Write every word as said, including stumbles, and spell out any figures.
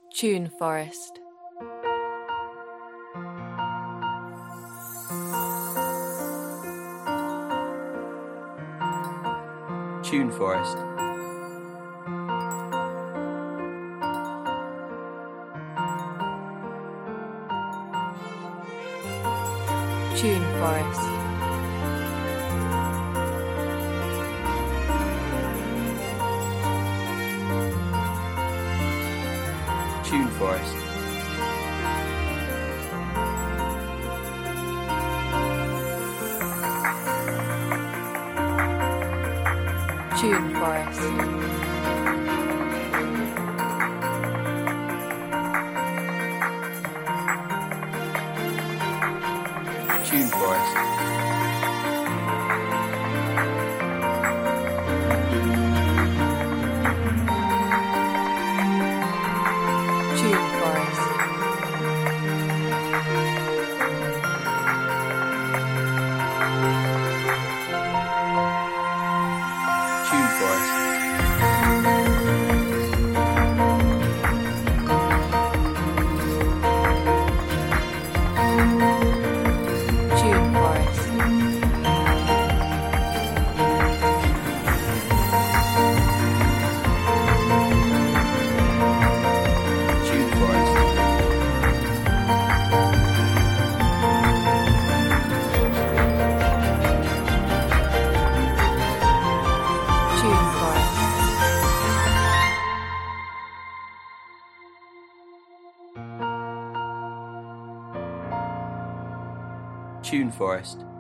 Tune Forest. Tune Forest. Tune Forest. Tune Forest. Tune Forest. Tune Forest. Tune Forest. Tune Forest. Tune Forest. Tune Forest. Tune Forest. Tune Forest.